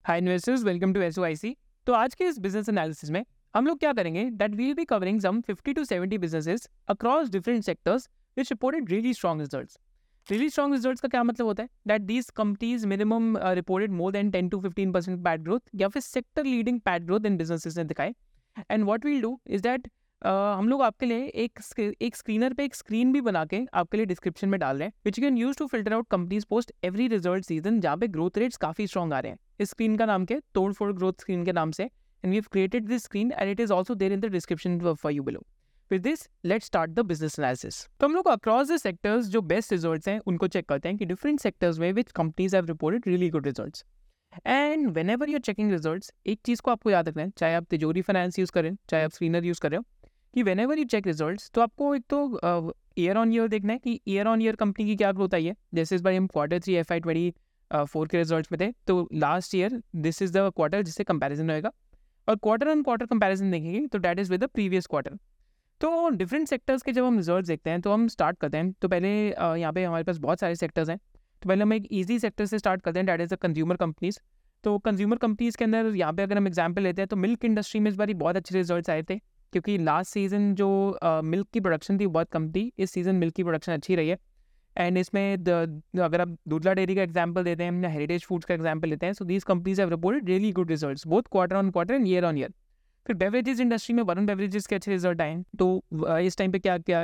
Hi investors, welcome to SOIC. तो आज के इस बिजनेस एनालिसिस में हम लोग क्या करेंगे that we will be covering some 50 to 70 businesses across different sectors which reported really strong results. Really strong results का क्या मतलब होता है that these companies minimum reported more than 10 to 15% PAT growth या फिर sector leading PAT growth in businesses ने दिखाए। And what we'll do is that हम लोग आपके लिए एक स्क्रीनर पे एक स्क्रीन भी बना के आपके लिए डिस्क्रिप्शन में डाल रहे हैं which you can use to filter out companies post every result season जहाँ पे ग्रोथ रेट्स काफी स्ट्रॉन्ग आ रहे हैं। इस स्क्रीन का नाम क्या है? तोड़ फोड़ ग्रोथ स्क्रीन के नाम से। And we have created this screen and it is also there in the description for you below. With this, let's start the business analysis. तो हम लोग across the sectors जो best results हैं उनको check करते हैं कि different sectors में which companies have reported really good results. And whenever you're checking results, एक चीज़ को आपको याद रखना है, चाहे आप तिजोरी फाइनेंस यूज़ करें चाहे आप स्क्रीनर यूज़ कर रहे हो, कि whenever you check results तो आपको एक तो ईयर ऑन ईयर देखना है कि ईयर ऑन ईयर कंपनी की क्या ग्रोथ आई है। जैसे इस बार हम Q3 FY24 के रिजल्ट्स में थे, तो last year this is the quarter जिससे कंपैरिजन होएगा, और क्वार्टर ऑन क्वार्टर कंपैरिजन देखेंगे तो that is with the previous quarter. तो डिफरेंट सेक्टर्स के जब हम रिजल्ट्स देखते हैं तो हम स्टार्ट करते हैं। तो पहले यहाँ पे हमारे पास बहुत सारे सेक्टर्स हैं, तो पहले हम एक ईजी सेक्टर से स्टार्ट करते हैं, that is the consumer companies. तो कंज्यूमर कंपनीज के अंदर यहाँ पे अगर हम एग्जांपल लेते हैं तो मिल्क इंडस्ट्री में इस बार बहुत अच्छे रिजल्ट्स आए थे, क्योंकि लास्ट सीजन जो मिल्क की प्रोडक्शन थी बहुत कम थी, इस सीजन मिल्क की प्रोडक्शन अच्छी रही है। एंड इसमें अगर आप दूधला डेयरी का एग्जांपल देते हैं या हेरिटेज फूड्स का एग्जांपल लेते हैं, so these companies have reported really good results both quarter on quarter and year on year. फिर बेवरेजेस इंडस्ट्री में वरुण बेवरेजेस के अच्छे रिजल्ट आए। तो इस टाइम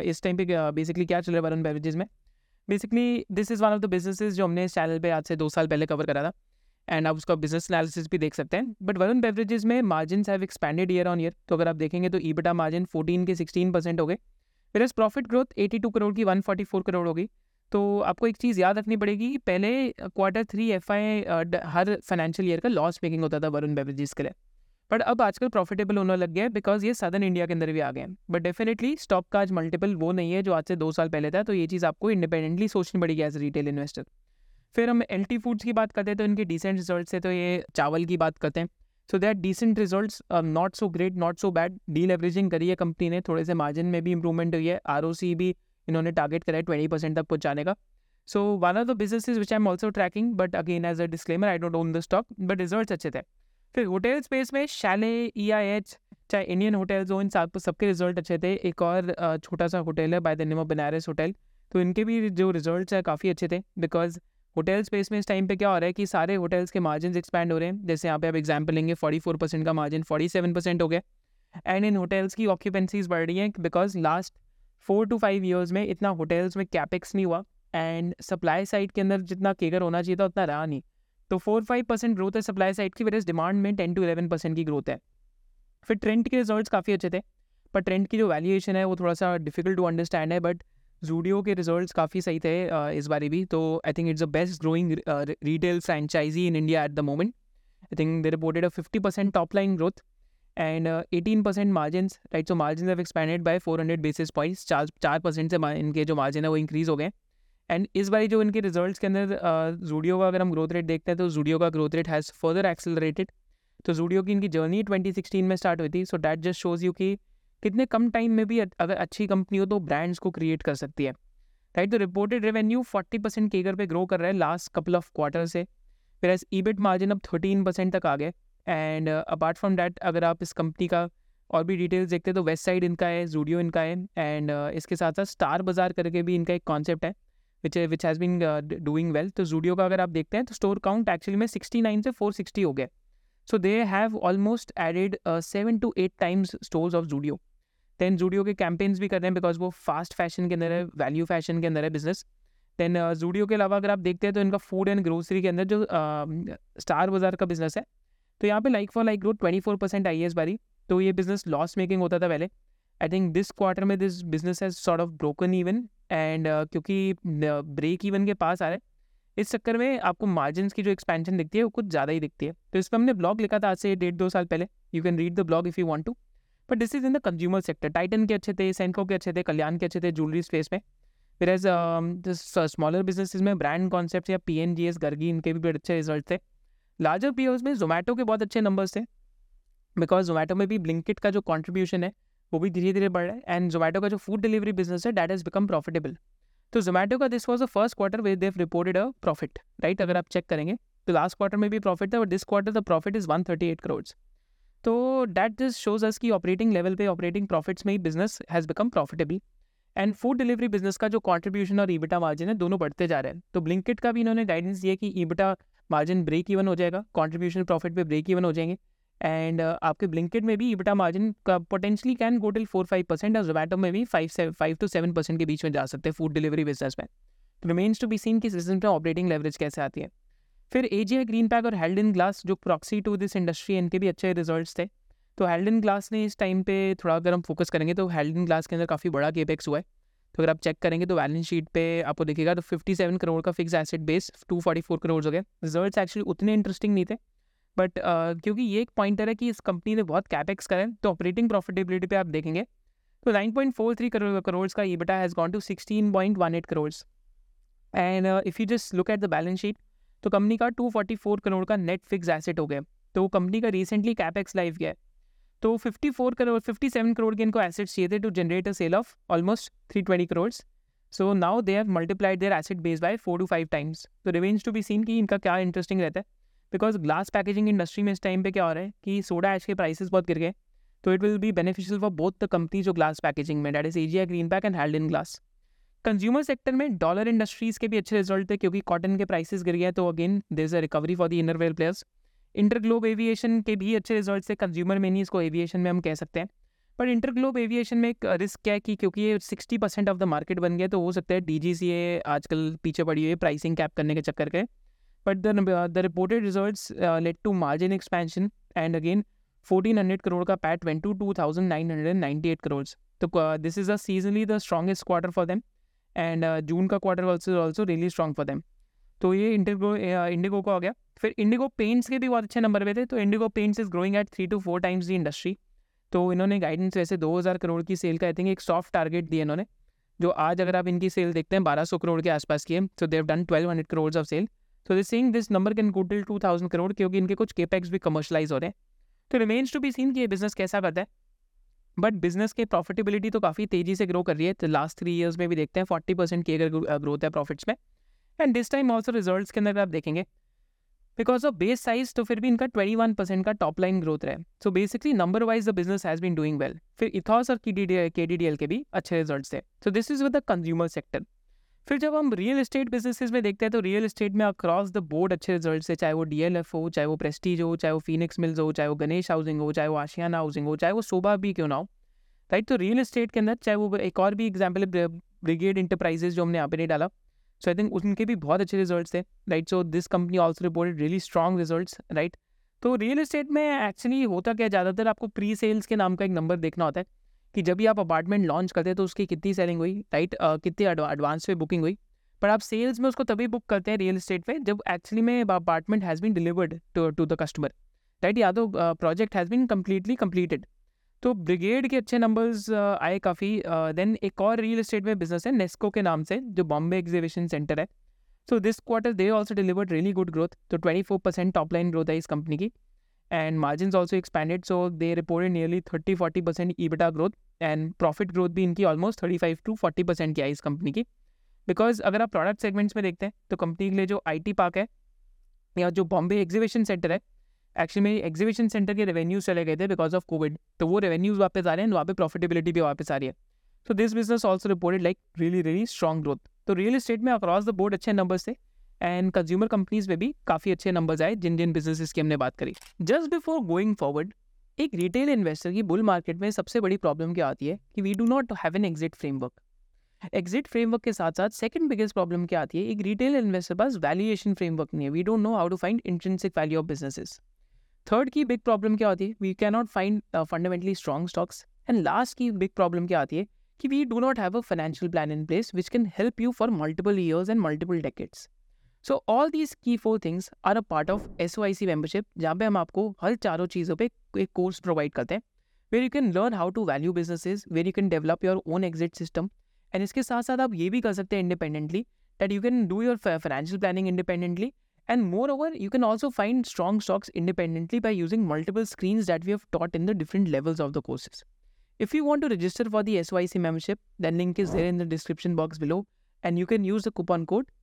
पे बेसिकली क्या चल रहा है वरुण बेवरेजेस में? Basically this is one of the businesses जो हमने इस चैनल पे आज से 2 साल पहले कवर करा था, एंड आप उसका बिजनेस एनालिसिस भी देख सकते हैं। बट वरुण बेवरेजेस में margin have expanded year on year, तो अगर आप देखेंगे तो ईबिटा मार्जिन 14 के 16% हो गए, फिर प्रॉफिट ग्रोथ 82 करोड़ की 144 करोड़ हो गई। तो आपको एक चीज़ याद रखनी पड़ेगी, पहले Q3 FY हर फाइनेंशियल ईयर का लॉस मेकिंग होता था वरुण बेवरेजेस के लिए, बट अब आजकल प्रॉफिटेबल होने लग गया है बिकॉज ये सदर्न इंडिया के अंदर भी आ गए हैं। बट डेफिनेटली स्टॉक का आज मल्टीपल वो नहीं है जो आज से 2 साल पहले था, तो ये चीज़ आपको इंडिपेंडेंटली सोचनी पड़ेगी एज रिटेल इन्वेस्टर। फिर हम LT फूड्स की बात करते हैं तो इनके डिसेंट रिजल्ट्स है, तो ये चावल की बात करते हैं। So that decent results, not so great not so bad. Deleveraging करी है कंपनी ने, थोड़े से मार्जिन में भी इंप्रूवमेंट हुई है, ROC भी इन्होंने टारगेट करा है 20% तक पहुंचाने का। So one of the businesses which I am also tracking, but again as a disclaimer I don't own the stock, but results अच्छे थे। फिर होटल स्पेस में शैले, EIH, चाहे इंडियन होटल्स हो, इन सबके रिजल्ट अच्छे थे। एक और छोटा सा होटल है by the name of Banaras hotel, तो इनके भी जो रिजल्ट्स है काफ़ी अच्छे थे, बिकॉज होटल स्पेस में इस टाइम पे क्या हो रहा है कि सारे होटल्स के मार्जिन एक्सपैंड हो रहे हैं। जैसे यहाँ पे आप एग्जांपल लेंगे 44% का मार्जिन 47% हो गया, एंड इन होटल्स की ऑक्यूपेंसीज बढ़ रही हैं बिकॉज लास्ट 4 to 5 ईयर्स में इतना होटल्स में कैपेक्स नहीं हुआ, एंड सप्लाई साइड के अंदर जितना केगर होना चाहिए था उतना रहा नहीं। तो 4-5% ग्रोथ है सप्लाई साइड की, वजह डिमांड में 10 to 11% की ग्रोथ है। फिर ट्रेंड के रिजल्ट्स काफ़ी अच्छे थे, पर ट्रेंड की जो वैल्यूएशन है वो थोड़ा सा डिफिकल्ट टू अंडरस्टैंड है, बट जूडियो के रिजल्ट्स काफ़ी सही थे इस बारी भी। तो I think it's the best growing retail franchise in India at the moment. I think they reported a 50% top line growth and 18% margins, right. So margin have expanded by 400 basis points, 4% से इनके जो margin है वो increase हो गए। And इस बारी जो इनके रिजल्ट्स के अंदर जूडियो का अगर हम ग्रोथ रेट देखते हैं तो जूडियो का growth rate has further accelerated. तो जूडियो की इनकी जर्नी 2016 में स्टार्ट हुई थी, so that just shows you कि कितने कम टाइम में भी अगर अच्छी कंपनी हो तो ब्रांड्स को क्रिएट कर सकती है, राइट। तो रिपोर्टेड रेवेन्यू 40% केगर पे ग्रो कर रहा है लास्ट कपल ऑफ क्वार्टर से, फिर एज ईबिट मार्जिन अब 13% तक आ गए। एंड अपार्ट फ्रॉम डैट अगर आप इस कंपनी का और भी डिटेल्स देखते हैं तो वेस्ट साइड इनका है, जूडियो इनका है, एंड इसके साथ साथ स्टार बाजार करके भी इनका एक कॉन्सेप्ट है which has been doing well. तो जूडियो का अगर आप देखते हैं तो स्टोर काउंट एक्चुअली में 69 से 460 हो गया, so they have almost added 7 to 8 times stores of Zudio. Then Zudio के कैंपेन्स भी कर रहे हैं बिकॉज वो फास्ट फैशन के अंदर है, वैल्यू फैशन के अंदर है बिजनेस। देन जूडियो के अलावा अगर आप देखते हैं तो इनका फूड एंड ग्रोसरी के अंदर जो स्टार बाजार का बिजनेस है, तो यहाँ पे लाइक फॉर लाइक ग्रोथ 24% आई है इस बारी। तो ये बिजनेस लॉस मेकिंग होता था पहले। आई थिंक दिस क्वार्टर में this business has sort of broken even, and क्योंकि ब्रेक इवन के पास आ रहा है, इस चक्कर में आपको मार्जिन की जो एक्सपेंशन दिखती है वो कुछ ज़्यादा ही दिखती है। तो इस पर हमने ब्लॉग लिखा था आज से 1.5-2 साल पहले, you can read the blog if you want to. But this is in the consumer sector. Titan के अच्छे थे, सेंको के अच्छे थे, कल्याण के अच्छे थे ज्वेलरी स्पेस में। फिर एज स्मॉलर बिजनेसेस में ब्रांड कॉन्सेप्ट या PNGS गर्गी, इनके भी बड़े अच्छे रिजल्ट थे। लार्जर पीयर्स में जोमेटो के बहुत अच्छे नंबर्स थे, बिकॉज जोमेटो में भी ब्लिंकिट का जो कॉन्ट्रीब्यूशन है वो भी धीरे धीरे बढ़ रहा है, एंड जोमेटो का जो फूड डिलीवरी बिजनेस है दैट हैज़ बिकम प्रॉफिटेबल। तो जोमेटो का this was the first quarter where they have reported a profit, right. अगर आप चेक करेंगे तो लास्ट क्वार्टर में भी प्रॉफिट था, और this quarter the profit is 138 crore. तो दैट जस्ट शोज अस कि ऑपरेटिंग लेवल पे, ऑपरेटिंग प्रॉफिट्स में ही business has become profitable. And food delivery business का जो कंट्रीब्यूशन और ईबिटा मार्जिन है दोनों बढ़ते जा रहे हैं। तो ब्लिंकिट का भी इन्होंने गाइडेंस दिया कि ईबिटा मार्जिन ब्रेक इवन हो जाएगा, कंट्रीब्यूशन प्रॉफिट पे ब्रेक इवन हो जाएंगे। एंड आपके ब्लिंकिट में भी ईबिटा मार्जिन का पोटेंशियली कैन गो टिल 4-5%, और जोमैटो में भी 5-7% के बीच में जा सकते हैं फूड डिलीवरी बिजनेस में। रिमेन्स टू बी सीन कि सिस्टम पे ऑपरेटिंग लेवरेज कैसे आती है। फिर एजीआई ग्रीन पैक और हेल्डन ग्लास जो प्रॉक्सी टू दिस इंडस्ट्री, इनके भी अच्छे रिजल्ट्स थे। तो हेल्डन ग्लास ने इस टाइम पे थोड़ा, अगर हम फोकस करेंगे तो हेल्डन ग्लास के अंदर काफ़ी बड़ा केपेक्स हुआ है। तो अगर आप चेक करेंगे तो बैलेंस शीट पे आपको दिखेगा तो 57 करोड़ का फिक्स एसेट बेस 244 करोड़ हो गया। रिजल्ट्स एक्चुअली उतने इंटरेस्टिंग नहीं थे, बट क्योंकि ये एक पॉइंटर है कि इस कंपनी ने बहुत कैपेक्स करा है, तो ऑपरेटिंग प्रॉफिटेबिलिटी पे आप देखेंगे तो 9.43 करोड़ का EBITDA has gone to 16.18 crore. And if you just look at the balance sheet, तो कंपनी का 244 करोड़ का नेट फिक्स एसेट हो गया। तो कंपनी का रिसेंटली कैपेक्स लाइव गया है, तो 57 करोड़ के इनको एसेट्स चाहिए थे to generate a sale of almost 320 crore. So now they have multiplied their asset base by 4 to 5 times. तो रिमेन्स टू बी सीन कि इनका क्या इंटरेस्टिंग रहता है, बिकॉज ग्लास पैकेजिंग इंडस्ट्री में इस टाइम पे क्या हो रहा है कि सोडा ऐश के प्राइसेस बहुत गिर गए। तो it will be beneficial for both the company जो ग्लास पैकेजिंग में, that is AGI Greenpac and Haldyn glass. Consumer sector में डॉलर इंडस्ट्रीज के भी अच्छे रिजल्ट थे, क्योंकि कॉटन के प्राइसेस गिर गए, तो again there is a recovery for the innerwear players. InterGlobe aviation के भी अच्छे रिजल्ट थे, कंज्यूमर में नहीं, इसको एविएशन में हम कह सकते हैं। पर इंटरग्लोब एविएशन में एक रिस्क क्या है कि क्योंकि ये 60% ऑफ द मार्केट बन गया, तो हो सकता है डीजीसीए आजकल पीछे पड़ी हुई है प्राइसिंग कैप करने के चक्कर के। But the reported results led to margin expansion, and again 1400 crore का पैट वेंट टू 2998 करोड़। तो this is a seasonally the strongest quarter for them, and June का quarter also really strong for them. तो ये Indigo का हो गया। फिर Indigo paints के भी बहुत अच्छे नंबर पे थे। तो Indigo paints is growing at 3 to 4 times the industry. तो इन्होंने गाइडेंस वैसे 2000 करोड़ की सेल का आई थिंक एक सॉफ्ट टारगेट दिया इन्होंने, जो आज अगर आप इनकी सेल देखते हैं 1200 करोड़ के आसपास की है। So they have done 1200 crore of sale. So they saying this number can go till 2000 crore, क्योंकि इनके कुछ केपेक्स भी कमर्शलाइज हो रहे हैं। तो रिमेन्स टू बी सीन कि ये बिजनेस कैसा करता है, बट बिजनेस की प्रॉफिटेबिलिटी तो काफ़ी तेज़ी से ग्रो कर रही है। तो लास्ट 3 ईयर्स में भी देखते हैं 40% की अगर ग्रोथ है प्रॉफिट्स में। And this time also results के अंदर आप देखेंगे बिकॉज ऑफ बेस साइज, तो फिर भी इनका 21% का टॉप लाइन ग्रोथ रहा है। So basically number wise the business has been doing well. फिर इथॉस और केडीडीएल के भी अच्छे रिजल्ट्स थे। So this is with the consumer sector. फिर जब हम रियल एस्टेट बिजनेसेस में देखते हैं, तो रियल एस्टेट में अक्रॉस द बोर्ड अच्छे रिजल्ट्स है, चाहे वो डीएलएफ हो, चाहे वो प्रेस्टीज हो, चाहे वो फीनिक्स मिल्स हो, चाहे वो गणेश हाउसिंग हो, चाहे वो आशियाना हाउसिंग हो, चाहे वो शोभा भी क्यों ना हो, राइट। तो रियल एस्टेट के अंदर चाहे वो एक और भी एग्जाम्पल है ब्रिगेड इंटरप्राइजेज, जो हमने यहाँ पे नहीं डाला। सो आई थिंक उनके भी बहुत अच्छे रिजल्ट्स थे, right. So this company also reported really strong results, right. तो रियल एस्टेट में एक्चुअली होता क्या, ज़्यादातर आपको प्री सेल्स के नाम का एक नंबर देखना होता है कि जब भी आप अपार्टमेंट लॉन्च करते हैं तो उसकी कितनी सेलिंग हुई, राइट, कितनी एडवांस पे बुकिंग हुई। पर आप सेल्स में उसको तभी बुक करते हैं रियल एस्टेट पे जब एक्चुअली में apartment has been delivered to the customer, right, या तो project has been completely completed. तो ब्रिगेड के अच्छे नंबर्स आए काफ़ी। देन एक और रियल एस्टेट में बिजनेस है नेस्को के नाम से, जो बॉम्बे एग्जीबिशन सेंटर है। So this quarter they also delivered really good growth. तो 24% टॉप लाइन ग्रोथ है इस कंपनी की, and margin also expanded. So they reported nearly 30-40% EBITDA growth, and profit growth भी इनकी ऑलमोस्ट 35 to 40% की आई इस कंपनी की। बिकॉज अगर आप प्रोडक्ट सेगमेंट्स में देखते हैं तो कंपनी के लिए जो IT पार्क है या जो बॉम्बे एग्जीबिशन सेंटर है, एक्चुअली मेरी एग्जीबिशन सेंटर के रेवेन्यूज चले गए थे बिकॉज ऑफ कोविड, तो वो रेवेन्यूज वापस आ रहे हैं, वहाँ पे प्रॉफिटेबिलिटी भी वापस आ रही है। So this business also reported like really strong growth. तो रियल एस्टेट में अक्रॉस द बोर्ड अच्छे नंबर्स थे, एंड कंज्यूमर कंपनीज में भी काफ़ी अच्छे नंबर्स आए जिन बिजनेसेस की हमने बात करी। जस्ट बिफोर गोइंग फॉरवर्ड, एक रिटेल इन्वेस्टर की बुल मार्केट में सबसे बड़ी प्रॉब्लम क्या आती है कि we do not have an exit framework. Exit framework के साथ साथ सेकंड बिगेस्ट प्रॉब्लम क्या आती है, एक रिटेल इन्वेस्टर पास वैल्यूएशन फ्रेमवर्क नहीं है। We don't know how to find intrinsic value of businesses. Third की बिग प्रॉब्लम क्या होती है, we can not find fundamentally strong stocks. And last की बिग प्रॉब्लम क्या आती है कि we do not have a financial plan in place which can help you for multiple years and multiple decades. So all these की 4 things are a part of SOIC membership, जहाँ पे हम आपको हर चारों चीज़ों पे एक कोर्स प्रोवाइड करते हैं, where you can learn how to value businesses, where you can develop your own exit system. And इसके साथ साथ आप ये भी कर सकते हैं independently, that you can do your financial planning independently, and moreover you can also find strong stocks independently by using multiple screens that we have taught in the different levels of the courses. If you want to register for the SOIC membership, then link is there in the description box below, and you can use the coupon code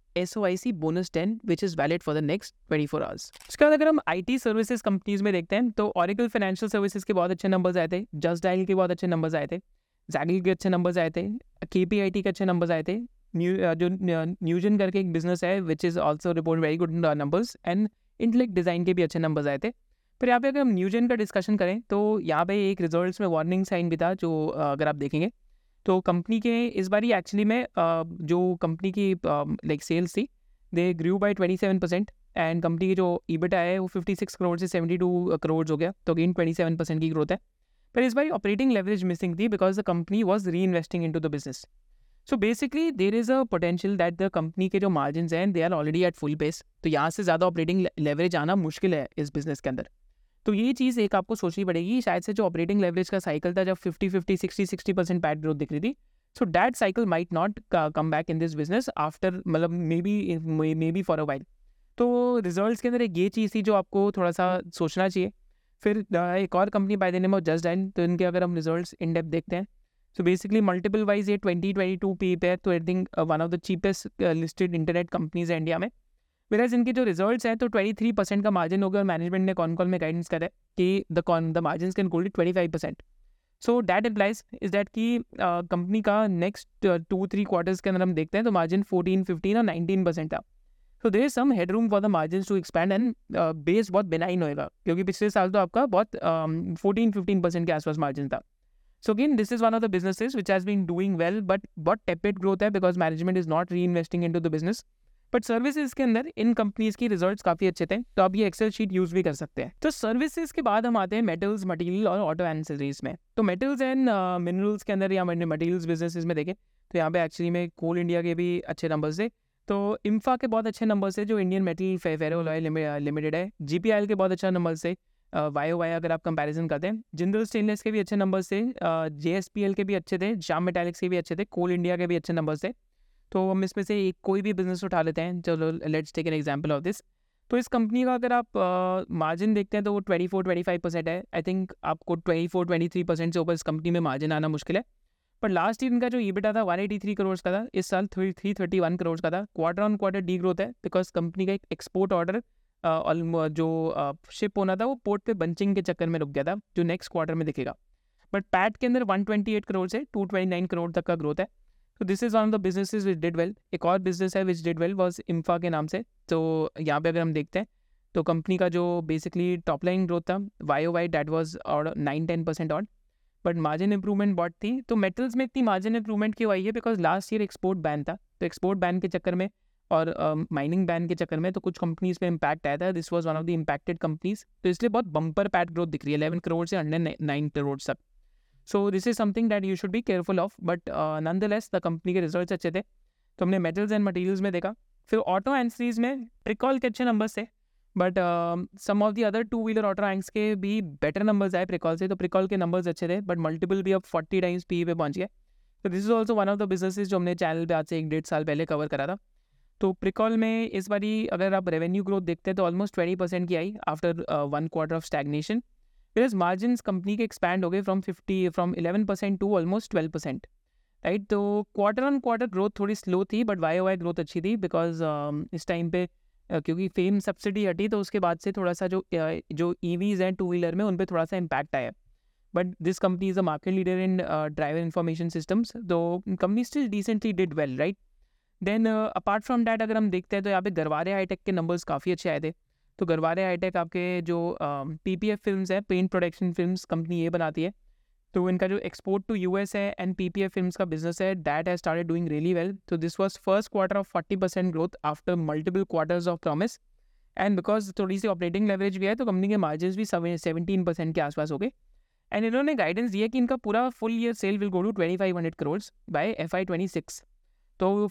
SOIC bonus 10 which is valid for the next 24 hours. उसके बाद अगर हम IT services companies में देखते हैं तो Oracle financial services के बहुत अच्छे नंबर्स आए थे, जस्ट डायल के बहुत अच्छे नंबर्स आए थे, जैगल के अच्छे नंबर्स आए थे, KPIT के अच्छे नंबर्स आए थे, जो न्यूजन करके एक बिजनेस है which is also report very good numbers, and Intellect design के भी अच्छे नंबर्स आए थे। फिर यहाँ पे अगर हम न्यूजन का डिस्कशन करें तो यहाँ पे एक रिजल्ट्स में वार्निंग साइन भी था, जो अगर आप देखेंगे तो कंपनी के इस बारी एक्चुअली में जो कंपनी की लाइक सेल्स थी they grew by 27%, and company की जो EBITDA है वो 56 करोड़ से 72 करोड़ हो गया, तो अगेन 27% की ग्रोथ है। पर इस बारी ऑपरेटिंग लेवरेज मिसिंग थी because the company was reinvesting into the business. So basically there is a potential that the company के जो मार्जिन हैं they are already at full base, तो यहाँ से ज़्यादा ऑपरेटिंग लेवरेज आना मुश्किल है इस बिजनेस के अंदर। तो ये चीज़ एक आपको सोचनी पड़ेगी, शायद से जो ऑपरेटिंग लेवरेज का साइकिल था जब 50-50 60% पैट ग्रोथ दिख रही थी, so that cycle might not come back in this business after मतलब maybe for a while. तो रिजल्ट्स के अंदर एक ये चीज़ थी जो आपको थोड़ा सा सोचना चाहिए। फिर एक और company by the name of Justdial, तो इनके अगर हम रिजल्ट्स इन डेप्थ देखते हैं सो बेसिकली मल्टीपल वाइज ये 2022 पी पे है, तो I think one of the cheapest listed internet companies है इंडिया में। वेराज इनके जो रिजल्ट्स हैं तो 23% का मार्जिन होगा, और मैनेजमेंट ने कॉन कॉल में गाइडेंस करा है कि the margin can goal 25%। So that implies is that कि कंपनी का नेक्स्ट 2-3 क्वार्टर्स के अंदर हम देखते हैं तो मार्जिन 14, 15 और 19% था। So there is some headroom for the margin to expand, and base बहुत बेनाइन होएगा क्योंकि पिछले साल तो आपका बहुत 14-15% के आसपास मार्जिन था। So again this is one of the businesses which has been doing well, but बहुत टेपेड ग्रोथ है because management is not reinvesting into the business. But services के अंदर इन कंपनीज की रिजल्ट्स काफ़ी अच्छे थे, तो आप ये एक्सेल शीट यूज़ भी कर सकते हैं। तो सर्विसेज के बाद हम आते हैं मेटल्स, मटेरियल और ऑटो एंसेसरीज में। तो मेटल्स एंड मिनरल्स के अंदर या मटेरियल्स बिजनेसेस में देखें तो यहाँ पे एक्चुअली में कोल इंडिया के भी अच्छे नंबर्स थे, तो इम्फा के बहुत अच्छे नंबर्स है जो इंडियन मेटल फेरोलॉय लिमिटेड है, GPIL के बहुत अच्छा नंबर्स थे, YOY अगर आप कंपैरिजन करते हैं, जिंदल स्टेनलेस के भी अच्छे नंबर्स थे, JSPL के भी अच्छे थे, श्याम मेटालिक्स के भी अच्छे थे, कोल इंडिया के भी अच्छे नंबर्स थे। तो हम इसमें से एक कोई भी बिजनेस उठा लेते हैं, चलो let's take an example of this. तो इस कंपनी का अगर आप मार्जिन देखते हैं तो वो 24-25% है। आई थिंक आपको 24-23% से ऊपर इस कंपनी में मार्जिन आना मुश्किल है। पर लास्ट ईयर इनका जो EBITDA था 183 करोड़ का था, इस साल 331 करोड़ का था। Quarter on quarter degrowth है बिकॉज कंपनी का एक एक्सपोर्ट ऑर्डर जो शिप होना था वो पोर्ट पे बंचिंग के चक्कर में रुक गया था, जो नेक्स्ट क्वार्टर में दिखेगा। बट पैट के अंदर 128 करोड़ से 229 करोड़ तक का ग्रोथ है। तो this is one of the businesses which did well. एक और बिजनेस है which did well was IMFA के नाम से। तो यहाँ पे अगर हम देखते हैं तो कंपनी का जो बेसिकली टॉप लाइन ग्रोथ था YOY दैट वॉज और 9-10% ऑड, बट मार्जिन इंप्रूवमेंट बहुत थी। तो मेटल्स में इतनी मार्जिन इंप्रूवमेंट क्यों आई है? Because last year export ban था, तो एक्सपोर्ट बैन के चक्कर में और माइनिंग बैन के चक्कर में तो कुछ कंपनीज पे इम्पैक्ट आया था। This was one of the impacted companies, तो इसलिए बहुत बम्पर पैट ग्रोथ दिख रही है 11 करोड़ से 109 करोड़ तक। So this is something that you should be careful of, but nonetheless the company के रिजल्ट्स अच्छे थे। तो हमने मेटल्स एंड मटेरियल्स में देखा। फिर ऑटो एंसरीज में प्रिकॉल के अच्छे नंबर्स थे, but some of the other 2 wheeler auto ranks के भी बेटर नंबर्स आए प्रिकॉल से। तो प्रिकॉल के नंबर्स अच्छे थे, बट मल्टीपल भी अब 40 टाइम्स PE पे पहुंच गए। तो this is also one of the businesses जो हमने चैनल पे आज से 1-1.5 साल पहले कवर करा था। तो प्रिकॉल में इस बारी अगर आप रेवेन्यू ग्रोथ देखते हैं तो ऑलमोस्ट 20% की आई आफ्टर 1 क्वार्टर ऑफ स्टैग्नेशन। फिर मार्जिन कंपनी के एक्सपैंड हो गए फ्रॉम 11% टू ऑलमोस्ट 12%, राइट। तो क्वार्टर ऑन क्वार्टर ग्रोथ थोड़ी स्लो थी, बट YOY ग्रोथ अच्छी थी बिकॉज इस टाइम पे क्योंकि फेम सब्सिडी हटी तो उसके बाद से थोड़ा सा जो EVs हैं 2 व्हीलर में उन पर थोड़ा सा इम्पैक्ट आया। But this company is a market leader in driver information systems, तो company still decently did well, right. Then apart from that अगर हम देखते हैं तो यहाँ पे गरवारे हाईटेक के नंबर्स काफ़ी अच्छे आए थे। तो गरवारे हाईटेक आपके जो PPF फिल्म्स है, पेंट प्रोडक्शन फिल्म्स कंपनी ये बनाती है, तो इनका जो एक्सपोर्ट टू US है एंड PPF फिल्म्स का बिजनेस है that has started doing really well. तो this was first quarter of 40% growth after multiple quarters of promise, and because थोड़ी सी ऑपरेटिंग लेवरेज भी है तो कंपनी के मार्जिन भी 17% के आसपास हो गए। एंड इन्होंने गाइडेंस दिया कि इनका पूरा full year sale will go to 2500 crore by FY26, तो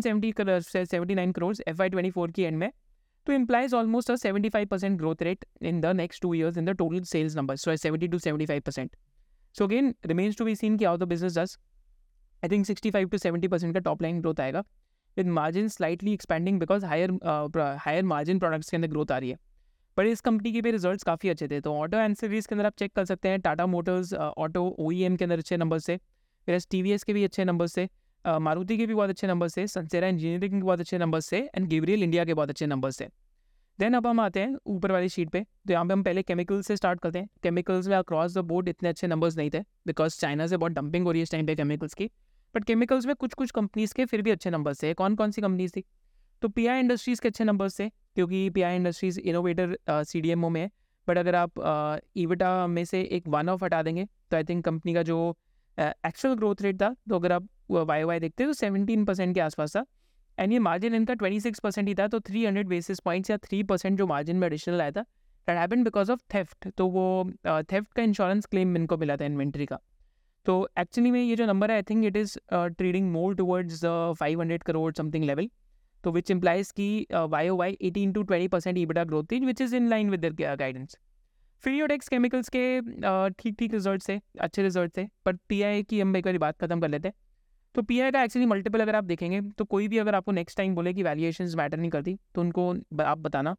1570-79 करोड़ FY24 की एंड में, तो implies almost a 75% growth rate in the next 2 years in the total sales numbers, so 70-75%. So again remains to be seen कि how the business does. I think 65-70% का top line growth आएगा with margin slightly expanding because higher margin products के अंदर growth आ रही है। पर इस company के भी रिजल्ट्स काफ़ी अच्छे थे। तो ऑटो एंसेसरीज के अंदर आप चेक कर सकते हैं, टाटा मोटर्स ऑटो OEM के अंदर अच्छे नंबर्स थे, फिर TVS के भी अच्छे नंबर्स थे, मारुति के भी बहुत अच्छे नंबर्स थे, सनसेरा इंजीनियरिंग के बहुत अच्छे नंबर्स थे एंड गेब्रियल इंडिया के बहुत अच्छे नंबर्स थे। देन अब हम आते हैं ऊपर वाली शीट पे, तो यहाँ पे हम पहले केमिकल्स से स्टार्ट करते हैं। केमिकल्स में अक्रॉस द बोर्ड इतने अच्छे नंबर्स नहीं थे बिकॉज चाइना से बहुत डंपिंग हो रही है इस टाइम पे केमिकल्स की, बट केमिकल्स में कुछ कुछ कंपनीज के फिर भी अच्छे नंबर्स थे। कौन कौन सी कंपनीज थी? तो पीआई इंडस्ट्रीज़ के अच्छे नंबर्स थे क्योंकि पीआई इंडस्ट्रीज़ इनोवेटर सीडीएमओ में है, बट अगर आप ईविटा में से एक वन ऑफ हटा देंगे तो आई थिंक कंपनी का जो एक्चुअल ग्रोथ रेट था, तो अगर आप वाई देखते तो 17% के आसपास था एंड ये मार्जिन इनका 26% ही था। तो 300 बेसिस पॉइंट्स या 3% जो मार्जिन में एडिशनल आया था, that happened because of theft. तो वो थेफ्ट का इंश्योरेंस क्लेम इनको मिला था इन्वेंट्री का। तो एक्चुअली में ये जो नंबर है I think it is trading more towards 500 crore something level, तो विच इम्प्लाइज की YOY 18 to 20% EBITDA ग्रोथ थी, which is in line with their guidance. Fineotex chemicals के ठीक ठीक रिजल्ट थे, अच्छे रिजल्ट थे, पर पीआई की हम एक बार बात खत्म कर लेते हैं। तो पीआई का एक्चुअली मल्टीपल अगर आप देखेंगे तो कोई भी अगर आपको नेक्स्ट टाइम बोले कि वैल्यूएशंस मैटर नहीं करती, तो उनको आप बताना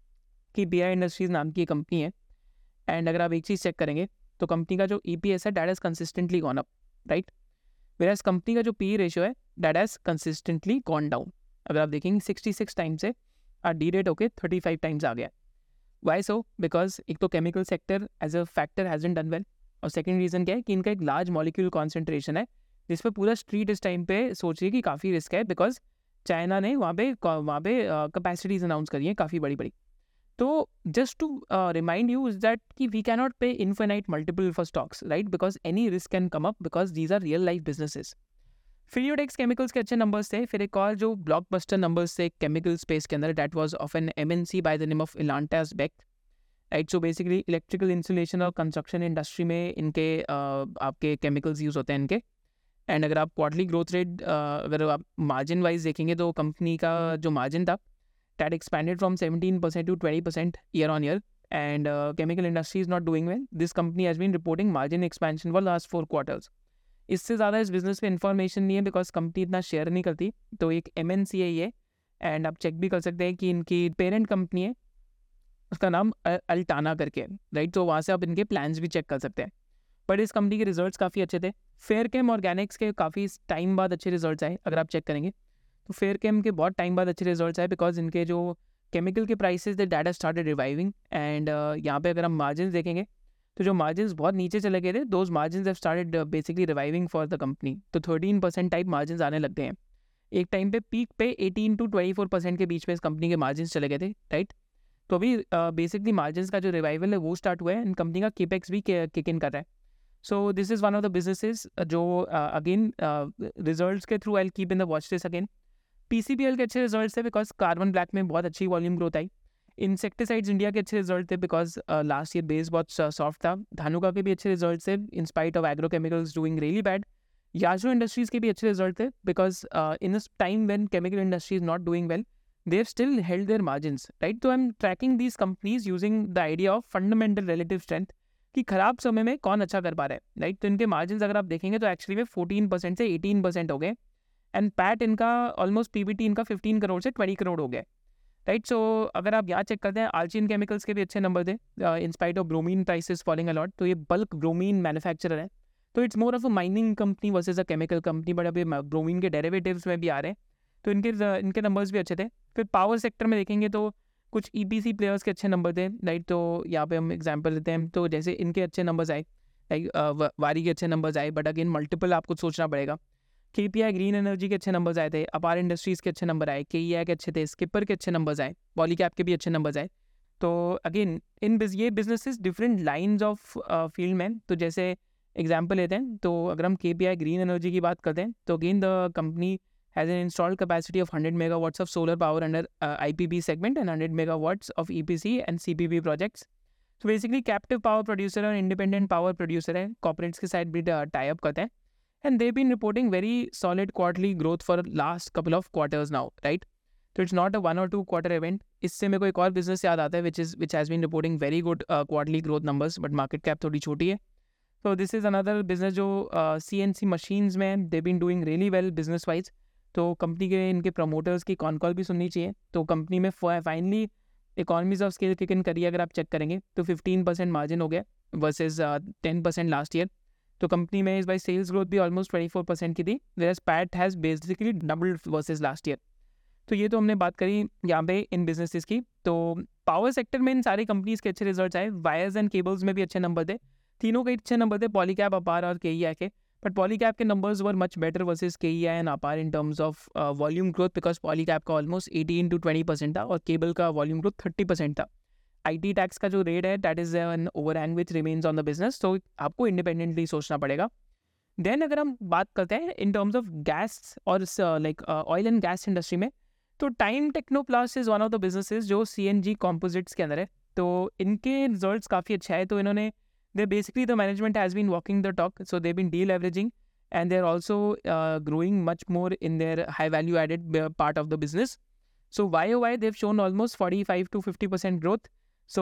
कि पीआई इंडस्ट्रीज नाम की एक कंपनी है एंड अगर आप एक चीज़ चेक करेंगे तो कंपनी का जो EPS है that has consistently gone up, right, whereas company का जो PE रेशियो है that has consistently gone down. अगर आप देखेंगे 66 टाइम्स से डी रेट होके 35 टाइम्स आ गया। Y so? बिकॉज एक तो chemical sector as a factor hasn't done well, और सेकंड रीज़न क्या है कि इनका एक लार्ज मॉलिक्यूल कॉन्सेंट्रेशन है जिस पर पूरा स्ट्रीट इस टाइम पे सोच रही है कि काफ़ी रिस्क है बिकॉज चाइना ने वहाँ पे कैपेसिटीज अनाउंस करी हैं काफ़ी बड़ी बड़ी। तो just to remind you is that कि we cannot pay infinite multiple for stocks, right, because any risk can come up because these are real life businesses. फिलियोटेक्स केमिकल्स के अच्छे नंबर्स थे। फिर एक और जो ब्लॉकबस्टर नंबर्स थे केमिकल स्पेस के अंदर, that was of an MNC by the name of Elantas Beck, right. So basically electrical insulation और कंस्ट्रक्शन इंडस्ट्री में इनके आपके केमिकल्स यूज़ होते हैं इनके। एंड अगर आप क्वार्टरली ग्रोथ रेट अगर आप मार्जिन वाइज देखेंगे तो कंपनी का जो मार्जिन था that expanded from 17% to 20% year on year and chemical industry is not doing well. This company has been reporting margin expansion for last 4 quarters. इससे ज़्यादा इस बिजनेस में इन्फॉर्मेशन नहीं है बिकॉज कंपनी इतना शेयर नहीं करती, तो एक MNC है ये। एंड आप चेक भी कर सकते हैं कि इनकी पेरेंट कंपनी है, उसका नाम अल्टाना करके है, राइट। तो वहाँ से आप इनके प्लान्स भी चेक कर सकते हैं। बट इस कंपनी के रिजल्ट्स काफ़ी अच्छे थे। फेयरकेम ऑर्गेनिक्स के काफ़ी टाइम बाद अच्छे रिजल्ट्स आए। अगर आप चेक करेंगे तो फेयरकेम के बहुत टाइम बाद अच्छे रिजल्ट्स आए बिकॉज इनके जो केमिकल के प्राइसेस थे that has started reviving. And यहाँ पे अगर हम मार्जिन देखेंगे तो जो मार्जिन बहुत नीचे चले गए थे, those margin have started basically reviving for the company. तो 13% टाइप मार्जिन आने लग गए हैं। एक टाइम पे पीक पे 18 to 24% के बीच में इस कंपनी के मार्जिन चले गए थे, राइट। तो अभी बेसिकली मार्जिन का जो रिवाइवल है वो स्टार्ट हुआ है एंड कंपनी का केपेक्स भी किक इन कर रहा है। So this is one of the businesses जो अगेन रिजल्ट्स के through I keep in the watch this again. PCBL के अच्छे रिजल्ट्स थे बिकॉज कार्बन ब्लैक में बहुत अच्छी वॉल्यूम ग्रोथ आई। इंसेक्टिसाइड्स इंडिया के अच्छे रिजल्ट थे बिकॉज लास्ट ईयर बेस बहुत सॉफ्ट था। धानुका के भी अच्छे रिजल्ट थे in spite of agrochemicals doing really bad. Yasho industries के भी अच्छे रिजल्ट थे because in a time when chemical industry is not doing well they have still held their margins, right? So I'm tracking these companies using the idea of fundamental relative strength कि खराब समय में कौन अच्छा कर पा रहा है, राइट। तो इनके मार्जिन अगर आप देखेंगे तो एक्चुअली में 14% से 18% हो गए एंड पैट इनका ऑलमोस्ट PBT इनका 15 करोड़ से 20 करोड़ हो गया, राइट। सो अगर आप यहाँ चेक करते हैं आर्चिन केमिकल्स के भी अच्छे नंबर थे in spite of bromine prices falling a lot. तो ये बल्क ब्रोमीन मैन्युफैक्चरर है, तो it's more of a mining company versus a chemical company, but अभी ब्रोमीन के डेरिवेटिव्स में भी आ रहे हैं, तो इनके नंबर्स भी अच्छे थे। फिर पावर सेक्टर में देखेंगे तो कुछ EPC प्लेयर्स के अच्छे नंबर थे, राइट। तो यहाँ पे हम एग्जांपल लेते हैं, तो जैसे इनके अच्छे नंबर्स आए, लाइक वारी के अच्छे नंबर्स आए, बट अगेन मल्टीपल आपको सोचना पड़ेगा। KPI ग्रीन एनर्जी के अच्छे नंबर्स आए थे, अपार इंडस्ट्रीज़ के अच्छे नंबर आए, KEI के अच्छे थे, स्किपर के अच्छे नंबर्स आए, पॉलीकैप के भी अच्छे नंबर्स आए। तो अगेन ये businesses different lines of field में, तो जैसे एग्जाम्पल लेते हैं तो अगर हम KPI ग्रीन एनर्जी की बात करते हैं तो again the company has an installed capacity of 100 megawatts of solar power under IPP segment and 100 megawatts of EPC and CPP projects. So basically captive power producer और independent power producer है, corporates के साथ भी tie up करते हैं and they've been reporting very solid quarterly growth for last couple of quarters now, right? So it's not a 1 or 2 quarter event. इससे मेरे को एक और business याद आता है which has been reporting very good quarterly growth numbers but market cap थोड़ी छोटी है। So this is another business जो CNC machines में they've been doing really well business wise। तो कंपनी के इनके प्रमोटर्स की कॉन कॉल भी सुननी चाहिए। तो कंपनी में finally economies of scale kick in करिए। अगर आप चेक करेंगे तो 15% मार्जिन हो गया वर्सेस 10% लास्ट ईयर। तो कंपनी में इस बार सेल्स ग्रोथ भी ऑलमोस्ट 24% की थी, whereas PAT has basically doubled versus last year. तो ये तो हमने बात करी यहाँ पे इन बिजनेसेस की। तो पावर सेक्टर में इन सारी कंपनीज के अच्छे रिजल्ट्स आए, वायर्स एंड केबल्स में भी अच्छे नंबर थे, तीनों के अच्छे नंबर थे, पॉलीकैब, अपार और केईआई के। बट पॉलीकैब के numbers were much better versus KEI and Apar in terms of volume growth, because Polycab का ऑलमोस्ट 18 to 20% था और केबल का वॉल्यूम ग्रोथ 30% था। IT टैक्स का जो रेट है that is an overhang which remains on the business, तो आपको इंडिपेंडेंटली सोचना पड़ेगा। देन अगर हम बात करते हैं इन टर्म्स ऑफ गैस और like oil and gas industry में, तो Time Technoplast is one of the businesses जो CNG कॉम्पोजिट्स के अंदर है। तो इनके रिजल्ट्स काफ़ी अच्छे आए। तो इन्होंने they basically the management has been walking the talk, so they been deleveraging and they're also growing much more in their high value added part of the business. So YOY they've shown almost 45 to 50% growth. So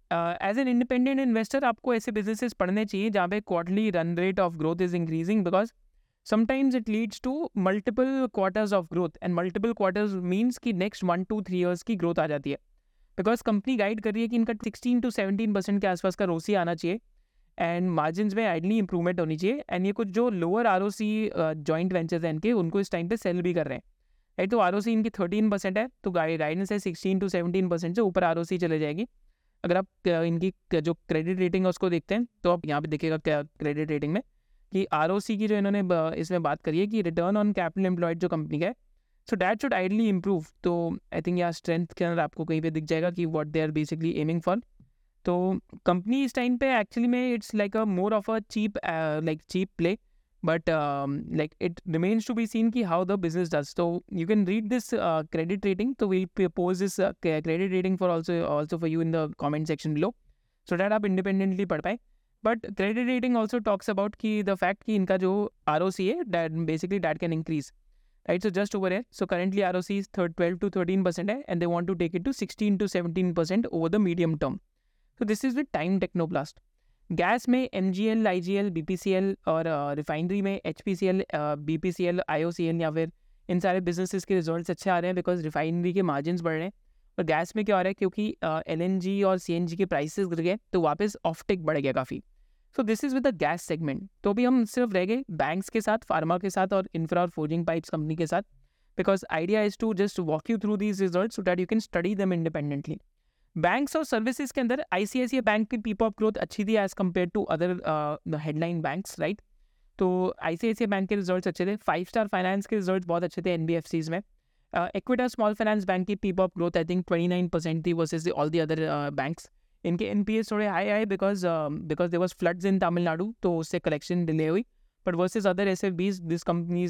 as an independent investor आपको ऐसे businesses पढ़ने चाहिए जहाँ पे quarterly run rate of growth is increasing, because sometimes it leads to multiple quarters of growth, and multiple quarters means कि next 1 to 3 years की growth आ जाती है, because कंपनी गाइड कर रही है कि इनका 16 to 17% के आसपास का ROCE आना चाहिए एंड मार्जिन्स में आइडली इंप्रूवमेंट होनी चाहिए। एंड ये कुछ जो लोअर ROC जॉइंट वेंचर्स हैं इनके, उनको इस टाइम पे सेल भी कर रहे हैं, राइट। तो ROC इनकी 13% है, तो गाइडेंस है 16 to 17% से ऊपर ROC चले जाएगी। अगर आप इनकी जो क्रेडिट रेटिंग है उसको देखते हैं, तो आप यहाँ पे देखिएगा क्या क्रेडिट रेटिंग में कि ROC की जो इन्होंने इसमें बात करी है कि रिटर्न ऑन कैपिटल एम्प्लॉयड जो कंपनी का है, so that should ideally improve. तो आई थिंक यहाँ स्ट्रेंथ के अंदर आपको कहीं पे दिख जाएगा कि what they are basically aiming for. तो कंपनी इस टाइम पे एक्चुअली में it's like a more of a cheap play, but like it remains to be seen कि हाउ द बिजनेस डज। तो you can read this credit rating, तो we'll post this credit rating for also for you in the comment section below, so that आप independently पढ़ पाए। But credit rating also talks about कि the fact कि इनका जो ROC है that basically that can increase, right. So just over है, सो करेंटली ROC इज 12 to 13% है, and they want to take it to 16 to 17% over the medium term. तो this is with Time Technoplast. Gas में MGL, IGL, BPCL और refinery में HPCL, BPCL, IOCL या फिर इन सारे बिजनेसेस के रिजल्ट्स अच्छे आ रहे हैं, बिकॉज रिफाइनरी के मार्जिन्स बढ़ रहे हैं। और गैस में क्या हो रहा है, क्योंकि LNG और CNG के प्राइसेस गिर गए, तो वापस ऑफटेक बढ़ गया काफ़ी। So this is with the gas segment. तो अभी हम सिर्फ रह गए बैंक्स के साथ, फार्मा के साथ और इंफ्रा और फोर्जिंग पाइप्स कंपनी के साथ, because idea is to just walk you through these results so that you can study them independently. Banks और सर्विसेज के अंदर ICICI बैंक की पीप ऑफ ग्रोथ अच्छी थी as compared to other headline banks, right. तो ICICI bank के results अच्छे थे, 5 स्टार फाइनेंस के रिजल्ट्स बहुत अच्छे थे NBFCs में। इक्विटास स्मॉल फाइनेंस बैंक की pace of growth I think 29% थी versus all the other banks. इनके NPAs थोड़े हाई आए because there was floods in Tamil Nadu, तो उससे कलेक्शन डिले हुई, but versus other SFBs this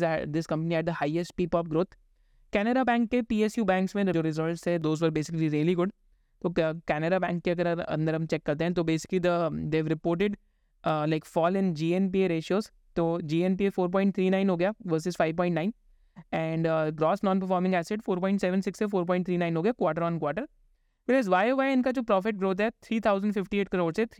company at the highest pace of growth. Canara bank के PSU banks में जो रिजल्ट्स है those were basically really good. तो कैनरा बैंक के अगर अंदर हम चेक करते हैं, तो basically they reported like fall in GNPA ratios. तो GNPA 4.39 हो गया versus 5.9, and gross non performing asset 4.76 से 4.39 हो गया क्वार्टर ऑन क्वार्टर। फिर YOY इनका जो प्रॉफिट ग्रोथ है 3058 करोड़ से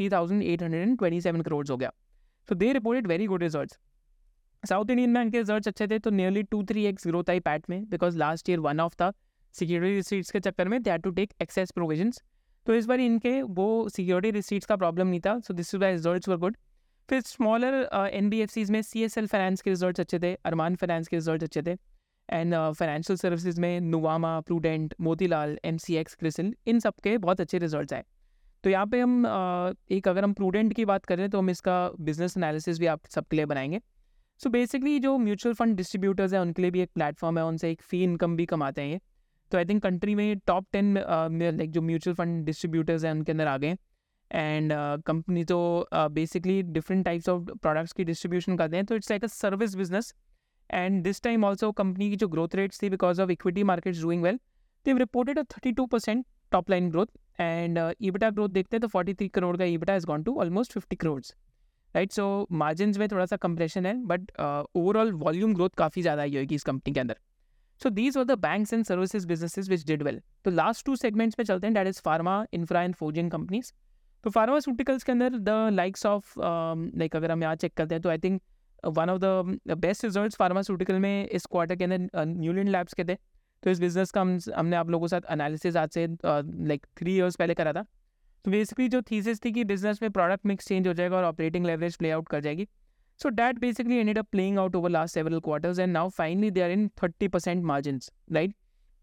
3827 करोड़ हो गया। तो they reported very good results. South Indian bank के रिजल्ट्स अच्छे थे, तो नियरली 2-3x ग्रोथ आई पैट में, because last year one off था सिक्योरिटी रिसीट्स के चक्कर में they had to take excess provisions. तो इस बार इनके वो सिक्योरिटी रिसीट्स का प्रॉब्लम नहीं था, so this is why results were good. फिर स्मॉलर NBFCs में CSL फाइनेंस के रिजल्ट्स अच्छे थे, अरमान फाइनेंस के रिजल्ट्स अच्छे थे, एंड फाइनेंशियल सर्विसेज में नुवामा, प्रूडेंट, मोतीलाल, MCX, क्रिसिल, इन सब के बहुत अच्छे रिजल्ट्स आए। तो यहाँ पे हम अगर हम प्रूडेंट की बात करें, तो हम इसका बिजनेस एनालिसिस भी आप सबके लिए बनाएंगे। सो बेसिकली जो म्यूचुअल फंड डिस्ट्रीब्यूटर्स हैं उनके लिए भी एक प्लेटफॉर्म है, उनसे एक फ़ी इनकम भी कमाते हैं ये। तो आई थिंक कंट्री में टॉप 10 लाइक जो म्यूचुअल फंड डिस्ट्रीब्यूटर्स हैं उनके अंदर आ गए। एंड कंपनी तो basically different types of products की डिस्ट्रीब्यूशन करते हैं, तो it's like a service business. And this time also company की जो ग्रोथ रेट्स थी because of equity markets doing well, they reported a 32% top line growth, and EBITDA growth देखते हैं तो 43 करोड़ का EBITDA has gone to almost 50 crore, right. So margins में थोड़ा सा कंप्रेशन है, बट ओवरऑल वॉल्यूम ग्रोथ काफ़ी ज़्यादा आई होगी इस कंपनी के अंदर। So these were the banks and services businesses which did well. तो last 2 segments पे चलते हैं, that is pharma, infra and forging companies. तो pharmaceuticals के अंदर the likes of like अगर हम यहाँ चेक करते हैं, तो I think one of the best results pharmaceutical में इस क्वार्टर के अंदर न्यूलैंड लैब्स के थे। तो इस बिजनेस का हमने आप लोगों के साथ एनालिसिस आज से लाइक 3 years पहले करा था। तो बेसिकली जो थीसिस थी कि बिजनेस में प्रोडक्ट मिक्स चेंज हो जाएगा और ऑपरेटिंग लेवरेज प्ले आउट कर जाएगी। So that basically ended up playing out over last several quarters, and now finally they are in 30% margins, right?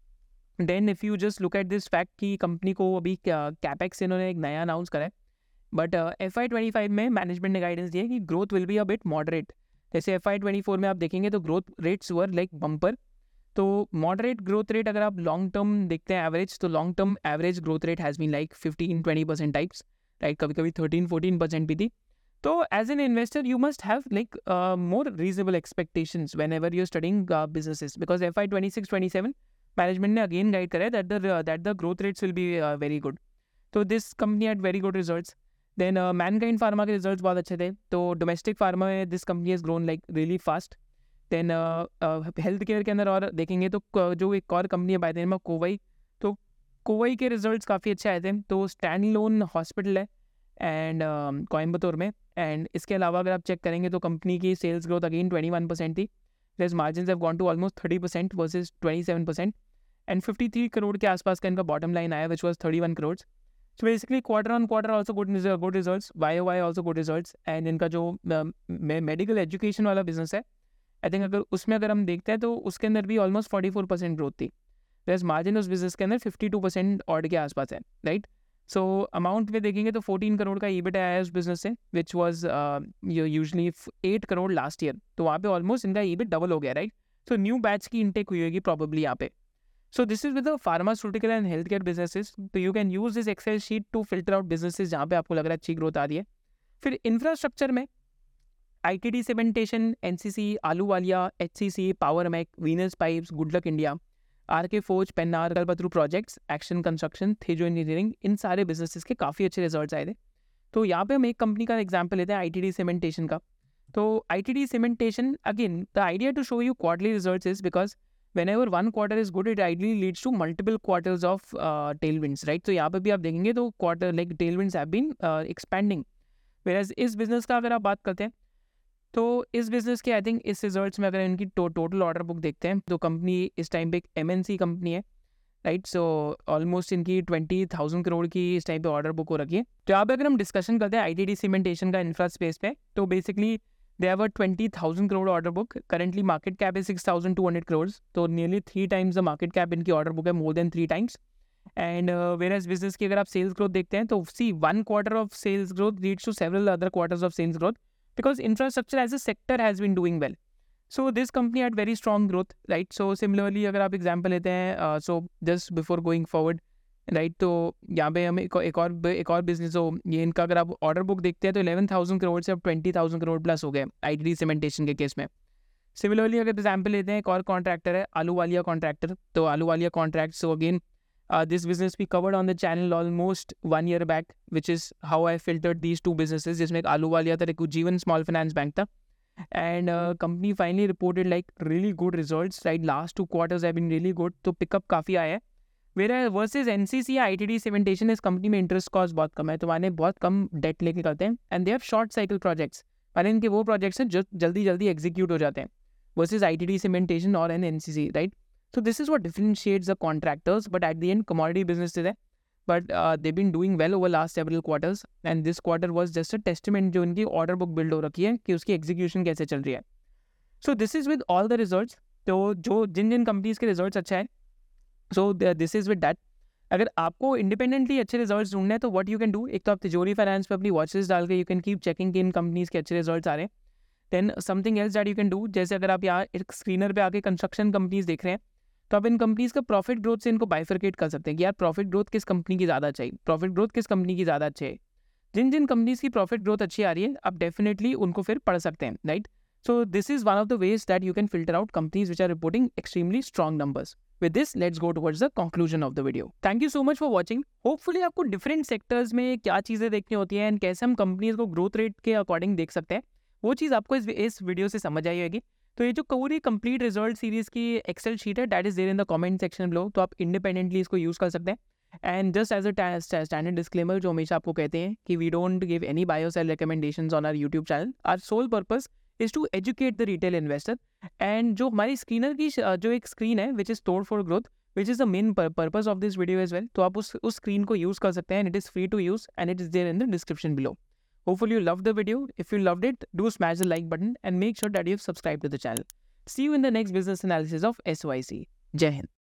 Then if you just look at this fact कि company को अभी capex इन्होंने एक नया announce करा है, बट FY25 में management ने गाइडेंस दिया है कि growth will be a bit moderate. जैसे FY24 में आप देखेंगे तो growth rates were like bumper. तो मॉडरेट ग्रोथ रेट अगर आप लॉन्ग टर्म देखते हैं एवरेज, तो long term average growth rate has been like 15-20% types, right? कभी कभी 13-14% भी थी. तो as an investor you must have like more reasonable expectations whenever you are studying businesses, because FY26-27 management ने again guide करा है that the growth rates will be very good. तो this company had very good results. Then Mankind Pharma के results बहुत अच्छे थे. तो domestic pharma में this company has grown like really fast. Then health care के अंदर और देखेंगे तो जो एक और कंपनी है by the name of Kovai, तो कोवई के रिजल्ट्स काफ़ी अच्छे आए थे. तो स्टैंड लोन हॉस्पिटल है एंड कोयम्बतूर में. एंड इसके अलावा अगर आप चेक करेंगे तो कंपनी की सेल्स ग्रोथ अगेन 21% थी. Plus margin have gone to almost 30% versus 27%. And 53 crore के आसपास का इनका बॉटम लाइन आया which was 31 crore. So basically quarter on quarter also good results, YOY also good results. And इनका जो मेडिकल एजुकेशन वाला बिजनेस है, आई थिंक अगर उसमें अगर हम देखते हैं तो उसके अंदर भी ऑलमोस्ट 44% ग्रोथ थी. प्लस मार्जिन उस बिजनेस के अंदर 52% ऑड के आसपास है, राइट? सो अमाउंट में देखेंगे तो 14 करोड़ का EBIT आया है उस बिजनेस से, which was usually 8 crore last year. तो वहाँ पे ऑलमोस्ट इनका EBIT डबल हो गया, राइट? सो न्यू बैच की इनटेक हुई होगी प्रॉबेबली यहाँ पे. So this is with the pharmaceutical and healthcare businesses. So you can use this Excel sheet to filter out businesses जहाँ पे आपको लग रहा है अच्छी ग्रोथ आ रही है. फिर इंफ्रास्ट्रक्चर में ITD Cementation, NCC, Ahluwalia, HCC, Powermech, Venus Pipes, Goodluck India, RK Forge, Pennar, Kalpataru Projects, Action Construction, Thejo Engineering, इन सारे बिजनेसेस के काफ़ी अच्छे रिजल्ट्स आए थे. तो यहाँ पे हम एक कंपनी का एग्जाम्पल लेते हैं ITD सीमेंटेशन का. तो ITD cementation, again the idea to show you quarterly results is because whenever one quarter is good, it ideally leads to multiple quarters of tailwinds, right? तो यहाँ पे भी आप देखेंगे तो quarter like tailwinds have been expanding. Whereas इस business का अगर आप बात करते हैं तो इस business के I think इस results में अगर इनकी total order book देखते हैं तो कंपनी इस टाइम पे एक MNC कंपनी है, राइट? सो ऑलमोस्ट इनकी 20,000 करोड़ की इस टाइम पे ऑर्डर बुक हो रखी है. तो यहाँ पे अगर हम डिस्कशन करते हैं ITD सीमेंटेशन का इंफ्रा स्पेस पे, तो basically they have a 20,000 crore order book. Currently market cap is 6,200 crores. So nearly 3 times the market cap इनकी order book है, more than 3 times. And whereas business की अगर आप sales growth देखते हैं तो see one quarter of sales growth leads to several other quarters of sales growth because infrastructure as a sector has been doing well. So this company had very strong growth, right? So similarly अगर आप example लेते हैं, so just before going forward, right? तो यहाँ पे हम एक और बिजनेस हो, ये इनका अगर आप ऑर्डर बुक देखते हैं तो 11,000 करोड़ से अब 20,000 करोड़ प्लस हो गए ITD सीमेंटेशन के केस में. सिमिलरली अगर एग्जाम्पल लेते हैं, एक और कॉन्ट्रैक्टर है आलूवालिया कॉन्ट्रैक्टर. तो Ahluwalia contract, so again this business we covered on the channel almost 1 year back, which is how I filtered these 2 businesses, जिसमें एक आलूवालिया था, एक जीवन स्मॉल फाइनेंस बैंक था. And company finally reported like really good results, right? Last 2 quarters have been really good. तो pickup काफ़ी आया है. Whereas versus NCC या ITD सीमेंटेशन, इस कंपनी में इंटरेस्ट कॉस्ट बहुत कम है, तो माने बहुत कम डेट लेके करते हैं. And they have short cycle projects, माने इनके वो प्रोजेक्ट्स हैं जो जल्दी एग्जीक्यूट हो जाते हैं, वर्सेज ITD सीमेंटेशन और NCC, right? So this is what differentiates the contractors. But at the end commodity business है, but they been doing well over last several quarters. And this quarter was just a testament जो इनकी order book build हो रखी है कि उसकी execution कैसे चल रही है. So this is with all the results. तो जो जिन कंपनीज के रिजल्ट्स अच्छा है, so this is with that. अगर आपको इंडिपेंडेंटली अच्छे रिजल्ट्स ढूंढने हैं तो व्हाट यू कैन डू, एक तो आप तिजोरी फाइनेंस पे अपनी वॉचेस डाल के यू कैन कीप चेकिंग कि इन कंपनीज के अच्छे रिजल्ट्स आ रहे हैं. Then something else that you can do, जैसे अगर आप यहाँ एक स्क्रीनर पे आके कंस्ट्रक्शन कंपनीज देख रहे हैं तो आप इन कंपनीज का प्रॉफिट ग्रोथ से इनको बाइफरकेट कर सकते हैं कि यार प्रॉफिट ग्रोथ किस कंपनी की ज़्यादा चाहिए, प्रॉफिट ग्रोथ किस कंपनी की ज़्यादा अच्छी है. जिन कंपनीज की प्रॉफिट ग्रोथ अच्छी आ रही है आप डेफिनेटली उनको फिर पढ़ सकते हैं, right? So this is one of the ways that you can filter out companies which are reporting extremely strong numbers. With this, let's go towards the conclusion of the video. Thank you so much for watching. Hopefully आपको different sectors में क्या चीज़ें देखनी होती हैं and कैसे हम companies को ग्रोथ रेट के अकॉर्डिंग देख सकते हैं, वो चीज़ आपको इस वीडियो से समझ आई होगी. तो ये जो पूरी कंप्लीट रिजल्ट सीरीज की एक्सेल शीट है, that is there in the comment section below, तो आप इंडिपेंडेंटली इसको यूज़ कर सकते हैं. And just as a standard disclaimer जो हमेशा आपको कहते हैं कि we don't give any buy और sell recommendations on our YouTube channel. Our sole purpose is to educate the retail investor. And जो हमारी स्क्रीनर की जो एक स्क्रीन है which is store for growth, which is the main purpose of this video as well, तो आप उस screen को यूज़ कर सकते हैं. And it is free to use and it is there in the description below. Hopefully you loved the video. If you loved it, do smash the like button and make sure that you have subscribed to the channel. See you in the next business analysis of SYC. Jai Hind.